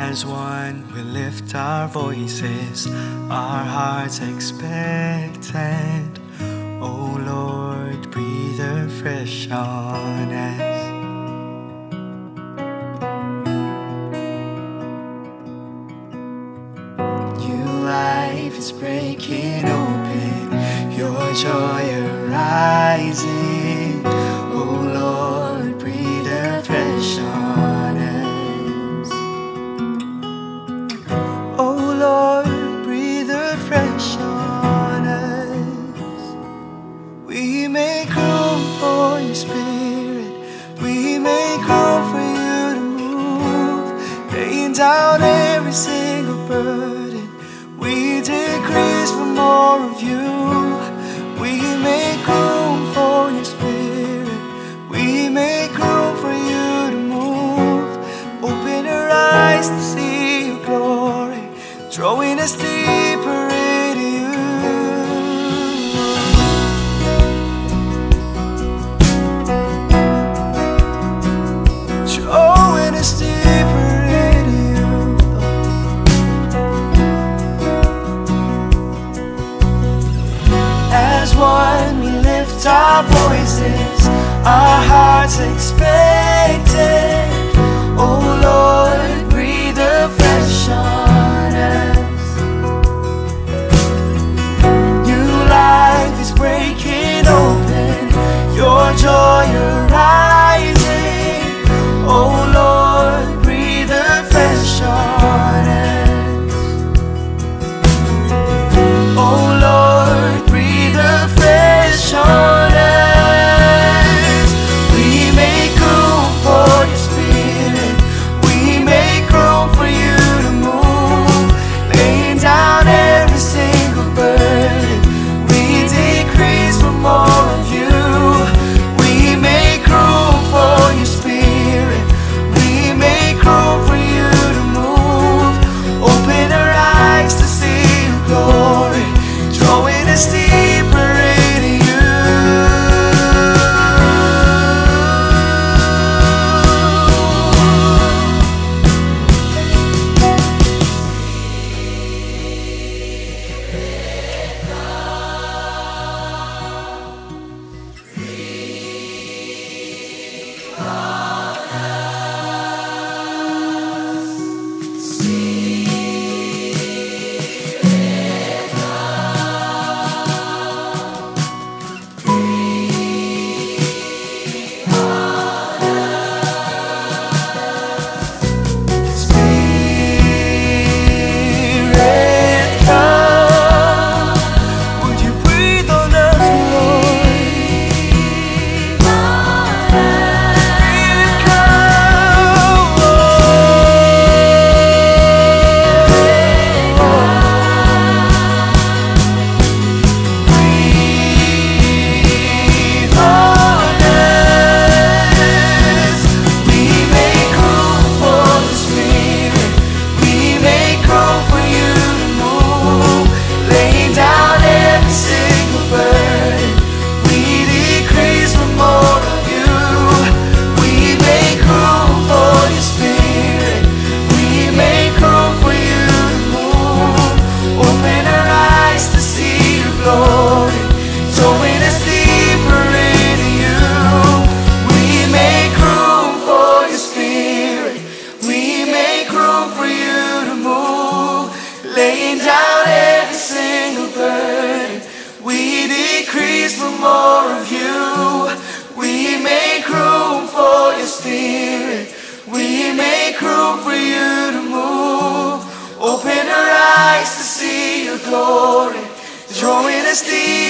As one we lift our voices, our hearts expectant. Oh Lord, breathe afresh on us. New life is breaking open, your joy arising. Oh Lord, breathe afresh on us. Oh Lord, breathe afresh on us. We make room for your Spirit, we make room for you to move, laying down every single burden. We decrease for more of you. We make room for your Spirit, we make room for you to move. Open our eyes to see your glory, drawing us deeper into you. Drawing us deeper into you. As one we lift our voices, our hearts expectant. Oh Lord, breathe afresh on us. New life is breaking open, your joy arising. Oh Lord, breathe afresh on us. Oh Lord, breathe afresh on us. We make room for your Spirit, we make room for you to move, laying down every single burden. We decrease for more of you. We make room for your Spirit, we make room for you to move. Open our eyes to see your glory, drawing us deeper into you. Laying down every single burden, we decrease for more of you. We make room for your Spirit, we make room for you to move. Open our eyes to see your glory, drawing us deep.